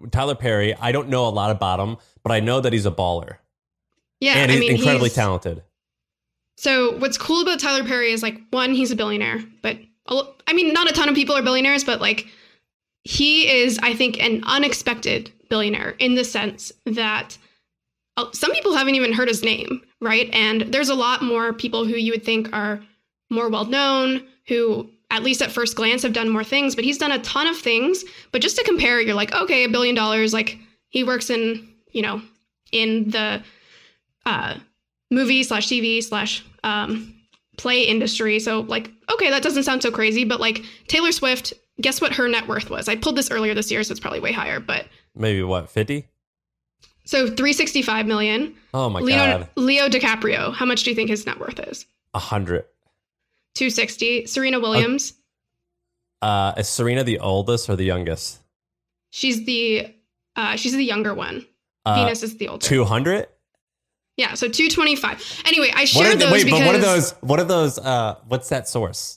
Tyler Perry, I don't know a lot about him, but I know that he's a baller. Yeah. And he's incredibly talented. So what's cool about Tyler Perry is like, one, he's a billionaire, but I mean, not a ton of people are billionaires, but like he is, I think, an unexpected billionaire in the sense that some people haven't even heard his name, right? And there's a lot more people who you would think are more well-known, who at least at first glance have done more things, but he's done a ton of things. But just to compare, you're like, okay, $1 billion, like he works in, you know, in the movie / TV / play industry. So like, okay, that doesn't sound so crazy, but like Taylor Swift, guess what her net worth was? I pulled this earlier this year, so it's probably way higher, but maybe what, 50? So 365 million. Oh my God. Leo DiCaprio, how much do you think his net worth is? 100. 260. Serena Williams. Is Serena the oldest or the youngest? She's the younger one. Venus is the oldest. 200? Yeah, so 225. Anyway, I shared those because... But what are those, what's that source?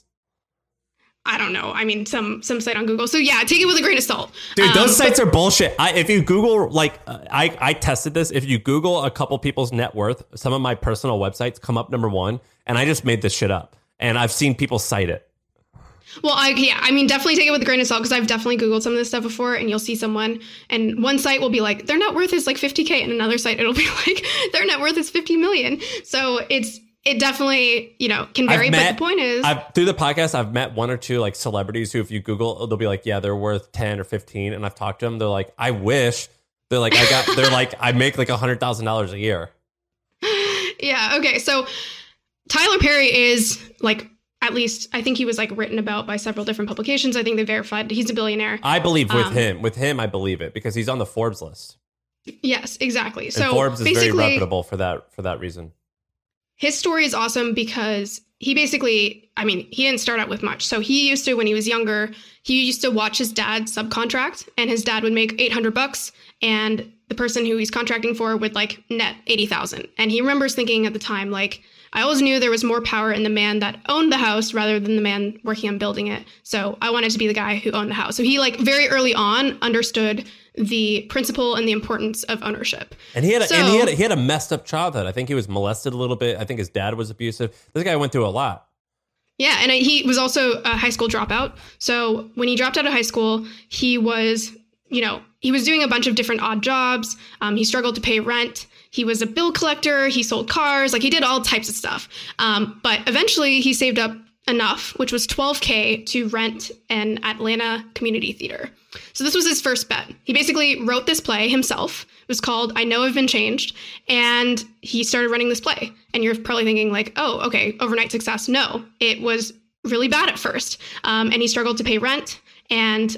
I don't know. I mean, some site on Google. So yeah, take it with a grain of salt. Dude, those sites are bullshit. If you Google, like, I tested this. If you Google a couple people's net worth, some of my personal websites come up number one, and I just made this shit up. And I've seen people cite it. Well, I mean, definitely take it with a grain of salt because I've definitely Googled some of this stuff before, and you'll see someone, and one site will be like, their net worth is like 50K, and another site, it'll be like, their net worth is 50 million. So it definitely, you know, can vary. But the point is, through the podcast, I've met one or two like celebrities who, if you Google, they'll be like, yeah, they're worth 10 or 15. And I've talked to them. They're like, I wish. They're like, they're like, I make like $100,000 a year. Yeah. Okay. So Tyler Perry is like, at least I think he was like written about by several different publications. I think they verified he's a billionaire. I believe with him, I believe it because he's on the Forbes list. Yes, exactly. And so Forbes is very reputable for that reason. His story is awesome because he basically, I mean, he didn't start out with much. So he used to, when he was younger, he used to watch his dad subcontract, and his dad would make $800 and the person who he's contracting for would like net 80,000. And he remembers thinking at the time, like, I always knew there was more power in the man that owned the house rather than the man working on building it. So I wanted to be the guy who owned the house. So he like very early on understood the principle and the importance of ownership. And he had a messed up childhood. I think he was molested a little bit. I think his dad was abusive. This guy went through a lot. Yeah, and he was also a high school dropout. So when he dropped out of high school, he was, you know, he was doing a bunch of different odd jobs. He struggled to pay rent. He was a bill collector. He sold cars. Like, he did all types of stuff. But eventually he saved up enough, which was $12K, to rent an Atlanta community theater. So this was his first bet. He basically wrote this play himself. It was called I Know I've Been Changed. And he started running this play. And you're probably thinking like, oh, okay, overnight success. No, it was really bad at first. And he struggled to pay rent. And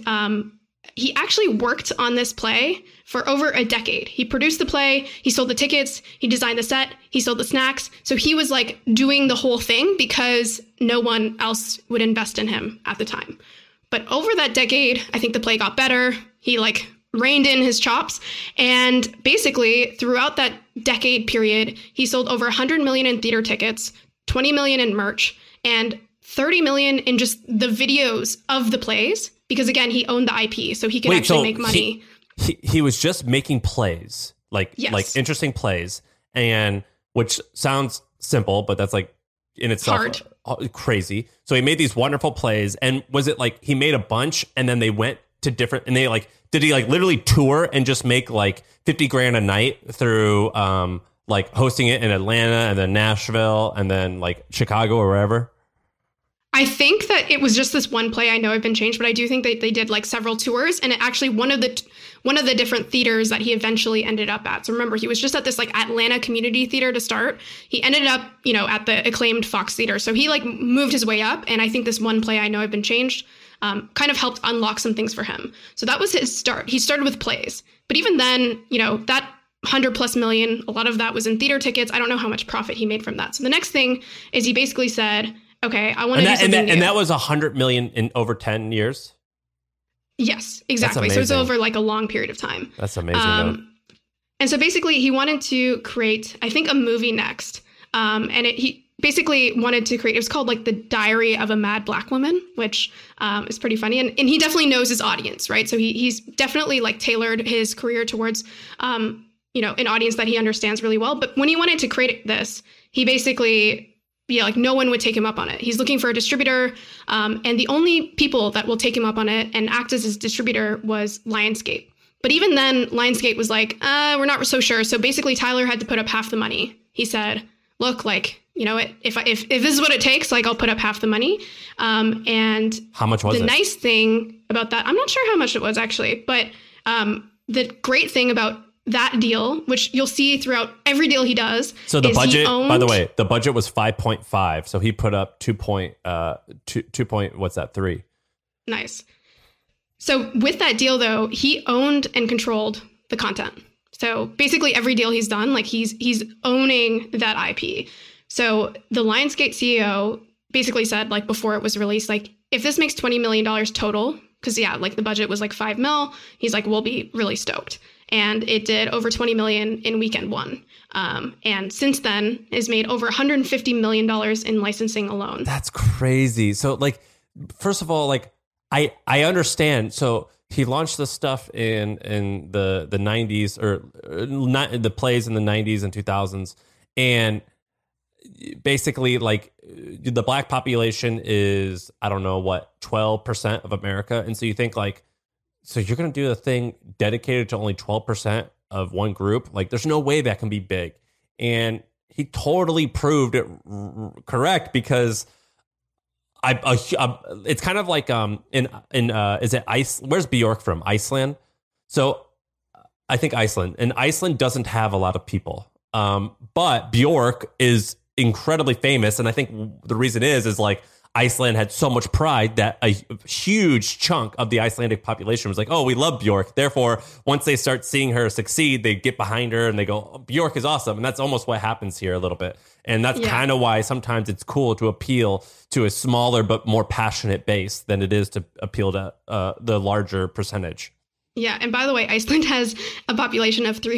he actually worked on this play for over a decade. He produced the play, he sold the tickets, he designed the set, he sold the snacks. So he was like doing the whole thing because no one else would invest in him at the time. But over that decade, I think the play got better. He like reined in his chops. And basically throughout that decade period, he sold over 100 million in theater tickets, 20 million in merch, and 30 million in just the videos of the plays. Because again, he owned the IP, so he could make money. He was just making plays, like interesting plays, and which sounds simple, but that's like in itself crazy. So he made these wonderful plays, and was it like he made a bunch, and then they went to different, and they like, did he like literally tour and just make like 50 grand a night through like hosting it in Atlanta and then Nashville and then like Chicago or wherever? I think that it was just this one play, I Know I've Been Changed, but I do think that they did like several tours, and it actually one of the different theaters that he eventually ended up at. So remember, he was just at this like Atlanta community theater to start. He ended up, you know, at the acclaimed Fox Theater. So he like moved his way up, and I think this one play, I Know I've Been Changed, kind of helped unlock some things for him. So that was his start. He started with plays, but even then, you know, that 100+ million, a lot of that was in theater tickets. I don't know how much profit he made from that. So the next thing is he basically said, okay, I want to do something new. And that was 100 million in over 10 years? Yes, exactly. So it's over like a long period of time. That's amazing. And so basically he wanted to create, I think, a movie next. And basically wanted to create, it was called like The Diary of a Mad Black Woman, which is pretty funny. And he definitely knows his audience, right? So he's definitely like tailored his career towards, an audience that he understands really well. But when he wanted to create this, he basically, no one would take him up on it. He's looking for a distributor. And the only people that will take him up on it and act as his distributor was Lionsgate. But even then, Lionsgate was like, we're not so sure. So basically, Tyler had to put up half the money. He said, look, if this is what it takes, I'll put up half the money. And how much was it? The nice thing about that, I'm not sure how much it was actually, but the great thing about that deal, which you'll see throughout every deal he does. So the budget, by the way, the budget was 5.5. So he put up 3. Nice. So with that deal, though, he owned and controlled the content. So basically every deal he's done, he's owning that IP. So the Lionsgate CEO basically said, before it was released, if this makes $20 million total, because the budget was $5 million, he's we'll be really stoked. And it did over 20 million in weekend one. And since then has made over $150 million in licensing alone. That's crazy. So first of all, I understand. So he launched this stuff in the 90s or the plays in the 90s and 2000s. And basically the black population is, 12% of America. And so you think so you're going to do a thing dedicated to only 12% of one group? There's no way that can be big. And he totally proved it correct because it's kind of like is it Iceland? Where's Bjork from? Iceland. So I think Iceland, and Iceland doesn't have a lot of people. But Bjork is incredibly famous, and I think the reason is Iceland had so much pride that a huge chunk of the Icelandic population was oh, we love Bjork. Therefore, once they start seeing her succeed, they get behind her and they go, oh, Bjork is awesome. And that's almost what happens here a little bit. And that's kind of why sometimes it's cool to appeal to a smaller but more passionate base than it is to appeal to the larger percentage. Yeah. And by the way, Iceland has a population of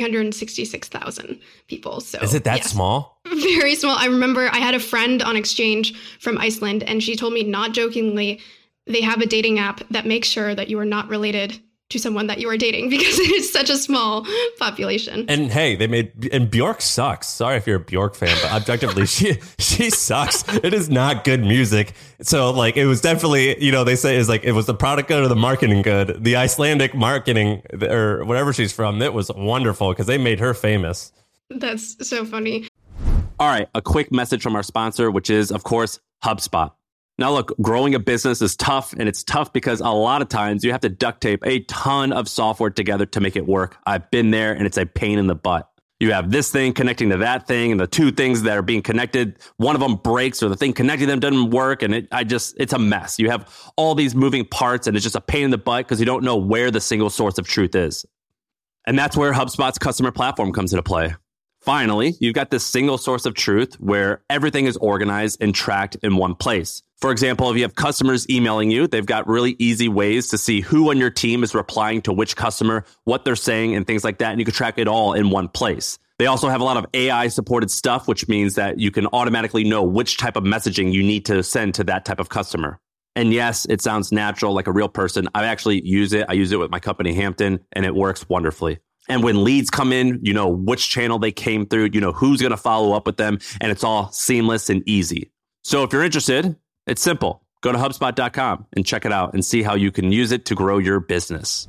366,000 people. So is it that small? Very small. I remember I had a friend on exchange from Iceland, and she told me, not jokingly, they have a dating app that makes sure that you are not related to someone that you are dating because it is such a small population. And hey, and Bjork sucks. Sorry if you're a Bjork fan, but objectively, she sucks. It is not good music. So it was definitely, they say it was the product good or the marketing good. The Icelandic marketing or whatever she's from, it was wonderful because they made her famous. That's so funny. All right, a quick message from our sponsor, which is, of course, HubSpot. Now, look, growing a business is tough, and it's tough because a lot of times you have to duct tape a ton of software together to make it work. I've been there, and it's a pain in the butt. You have this thing connecting to that thing, and the two things that are being connected, one of them breaks, or the thing connecting them doesn't work, and it's a mess. You have all these moving parts, and it's just a pain in the butt because you don't know where the single source of truth is. And that's where HubSpot's customer platform comes into play. Finally, you've got this single source of truth where everything is organized and tracked in one place. For example, if you have customers emailing you, they've got really easy ways to see who on your team is replying to which customer, what they're saying, and things like that. And you can track it all in one place. They also have a lot of AI supported stuff, which means that you can automatically know which type of messaging you need to send to that type of customer. And yes, it sounds natural, like a real person. I actually use it. I use it with my company, Hampton, and it works wonderfully. And when leads come in, you know which channel they came through, you know who's going to follow up with them, and it's all seamless and easy. So if you're interested, it's simple. Go to HubSpot.com and check it out and see how you can use it to grow your business.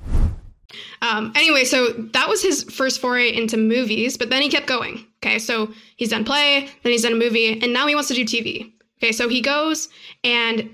Anyway, so that was his first foray into movies, but then he kept going. Okay, so he's done play, then he's done a movie, and now he wants to do TV. Okay, so he goes and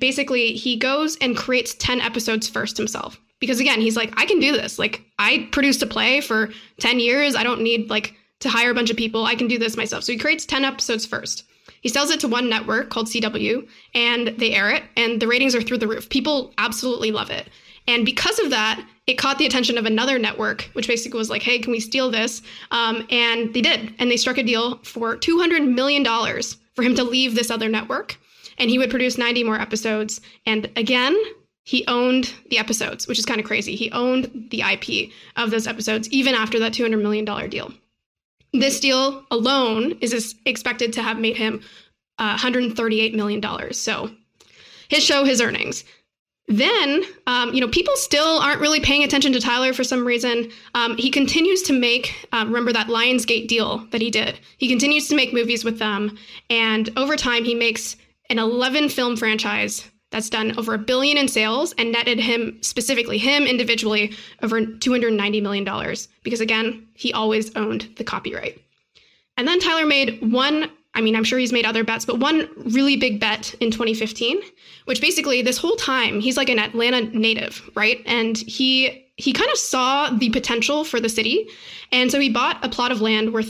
creates 10 episodes first himself. Because again, he's like, I can do this. Like, I produced a play for 10 years. I don't need to hire a bunch of people. I can do this myself. So he creates 10 episodes first. He sells it to one network called CW, and they air it, and the ratings are through the roof. People absolutely love it. And because of that, it caught the attention of another network, which basically was like, hey, can we steal this? And they did. And they struck a deal for $200 million for him to leave this other network. And he would produce 90 more episodes. And again, he owned the episodes, which is kind of crazy. He owned the IP of those episodes, even after that $200 million deal. This deal alone is expected to have made him $138 million. So his show, his earnings. Then, people still aren't really paying attention to Tyler for some reason. He continues to make, remember that Lionsgate deal that he did? He continues to make movies with them. And over time, he makes an 11 film franchise that's done over $1 billion in sales and netted him individually, over $290 million. Because again, he always owned the copyright. And then Tyler made I'm sure he's made other bets, but one really big bet in 2015, which basically this whole time he's like an Atlanta native, right? And he kind of saw the potential for the city. And so he bought a plot of land worth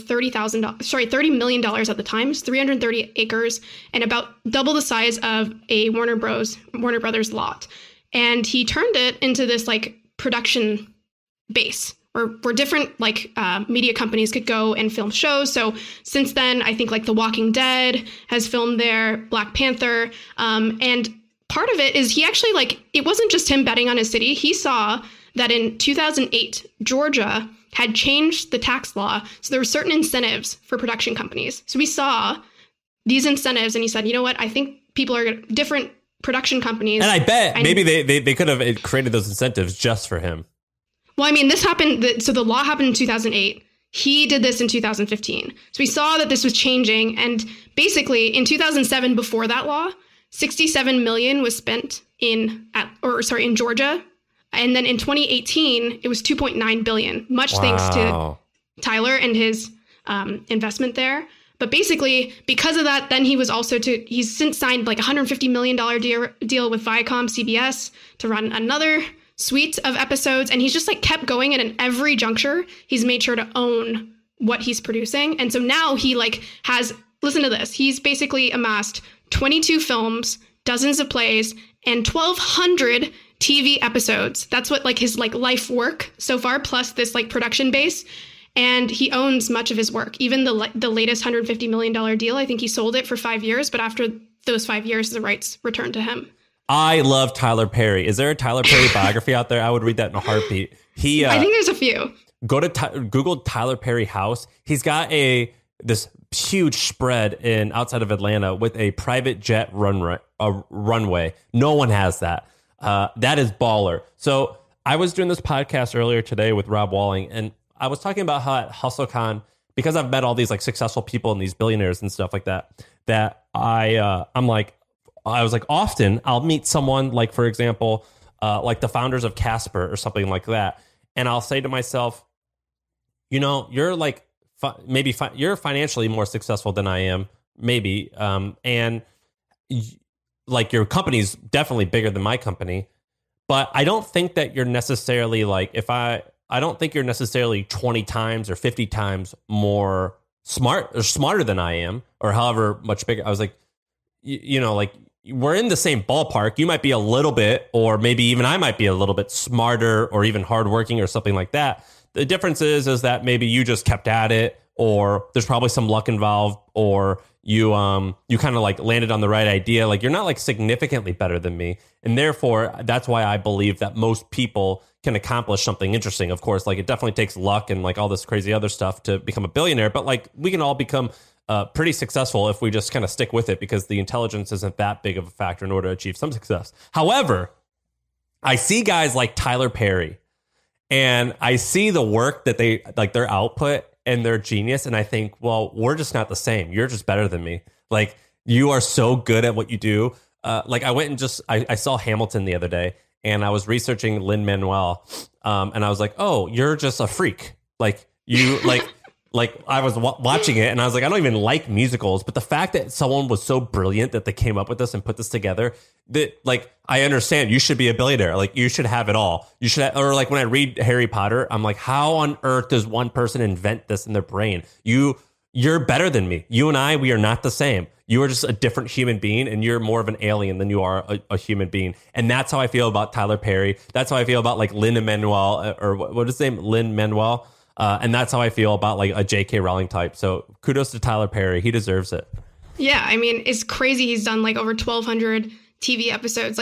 $30 million at the time, 330 acres, and about double the size of a Warner Brothers lot. And he turned it into this like production base where different media companies could go and film shows. So since then, I think like The Walking Dead has filmed there, Black Panther. And part of it is he actually it wasn't just him betting on his city. He saw that in 2008, Georgia had changed the tax law. So there were certain incentives for production companies. So we saw these incentives and he said, you know what, I think people are different production companies. And I bet maybe they could have created those incentives just for him. Well, I mean, this happened. So the law happened in 2008. He did this in 2015. So we saw that this was changing. And basically in 2007, before that law, $67 million was spent in Georgia. And then in 2018, it was $2.9 billion, thanks to Tyler and his investment there. But basically, because of that, then he's since signed like $150 million deal with Viacom CBS to run another suite of episodes. And he's just kept going. And in every juncture, he's made sure to own what he's producing. And so now he listen to this. He's basically amassed 22 films, dozens of plays, and 1,200 TV episodes. That's what his life work so far, plus this production base. And he owns much of his work. Even the latest $150 million deal, I think he sold it for 5 years. But after those 5 years, the rights returned to him. I love Tyler Perry. Is there a Tyler Perry biography out there? I would read that in a heartbeat. I think there's a few. Go to Google Tyler Perry house. He's got this huge spread outside of Atlanta with a private jet runway. No one has that. That is baller. So I was doing this podcast earlier today with Rob Walling, and I was talking about how at HustleCon, because I've met all these successful people and these billionaires and stuff like that, that often I'll meet someone for example, the founders of Casper or something like that. And I'll say to myself, you're you're financially more successful than I am, maybe. And your company's definitely bigger than my company, but I don't think that you're necessarily I don't think you're necessarily 20 times or 50 times more smarter than I am, or however much bigger. I was we're in the same ballpark. You might be a little bit, or maybe even I might be a little bit smarter or even hardworking or something like that. The difference is that maybe you just kept at it, or there's probably some luck involved, or you kind of landed on the right idea. You're not significantly better than me. And therefore, that's why I believe that most people can accomplish something interesting. Of course, it definitely takes luck and all this crazy other stuff to become a billionaire. But we can all become pretty successful if we just kind of stick with it, because the intelligence isn't that big of a factor in order to achieve some success. However, I see guys like Tyler Perry, and I see the work that they their output and their genius, and I think, well, we're just not the same. You're just better than me. You are so good at what you do. I went and I saw Hamilton the other day, and I was researching Lin-Manuel, and I was like, oh, you're just a freak. I was watching it, and I was I don't even like musicals, but the fact that someone was so brilliant that they came up with this and put this together, that I understand you should be a billionaire. You should have it all. You should or when I read Harry Potter, I'm how on earth does one person invent this in their brain? You're better than me. You and we are not the same. You are just a different human being, and you're more of an alien than you are a human being. And that's how I feel about Tyler Perry. That's how I feel about Lin-Manuel, or what is his name? Lin-Manuel. And that's how I feel about a J.K. Rowling type. So kudos to Tyler Perry. He deserves it. Yeah, I mean, it's crazy. He's done over 1,200 TV episodes.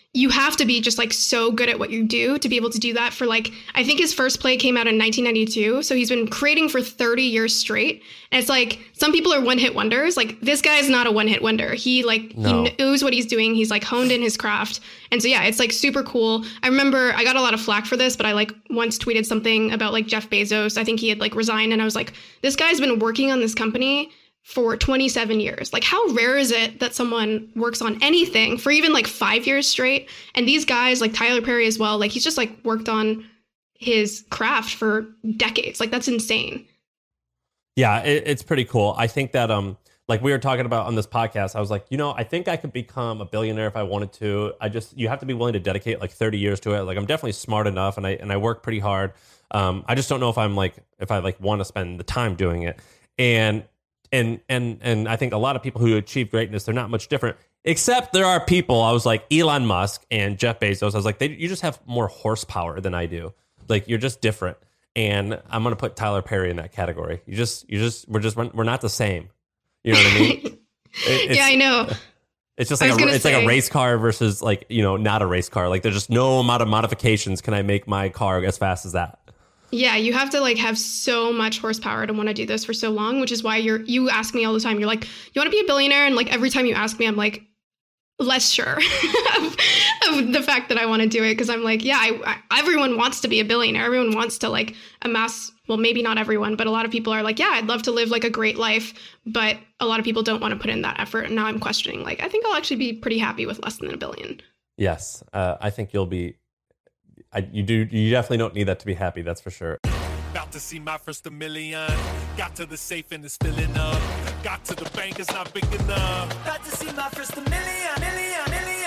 you have to be just like so good at what you do to be able to do that for like, I think his first play came out in 1992. So he's been creating for 30 years straight. And it's like, some people are one-hit wonders. Like, this guy is not a one-hit wonder. He knows what he's doing. He's like honed in his craft. And so, yeah, it's like super cool. I remember I got a lot of flack for this, but I like once tweeted something about like Jeff Bezos. I think he had like resigned, and I was like, this guy's been working on this company for 27 years. Like, how rare is it that someone works on anything for even like 5 years straight? And these guys, like Tyler Perry as well, like he's just like worked on his craft for decades. Like, that's insane. Yeah, it's pretty cool. I think that like we were talking about on this podcast, I was like, I think I could become a billionaire if I wanted to. You have to be willing to dedicate like 30 years to it. Like, I'm definitely smart enough, and I work pretty hard. I just don't know if I want to spend the time doing it. And I think a lot of people who achieve greatness, they're not much different, except there are people, I was like Elon Musk and Jeff Bezos. I was like, you just have more horsepower than I do. Like, you're just different. And I'm going to put Tyler Perry in that category. We're not the same. You know what I mean? Yeah, I know. It's just like like a race car versus like, not a race car. Like, there's just no amount of modifications can I make my car as fast as that. Yeah, you have to like have so much horsepower to want to do this for so long, which is why you ask me all the time. You're like, you want to be a billionaire? And like every time you ask me, I'm like less sure of the fact that I want to do it, because I'm like, yeah, everyone wants to be a billionaire. Everyone wants to like amass. Well, maybe not everyone, but a lot of people are like, yeah, I'd love to live like a great life, but a lot of people don't want to put in that effort. And now I'm questioning, like, I think I'll actually be pretty happy with less than $1 billion. Yes, I think you'll be. You definitely don't need that to be happy. That's for sure. About to see my first $1 million. Got to the safe and it's filling up. Got to the bank, it's not big enough. About to see my first $1 million.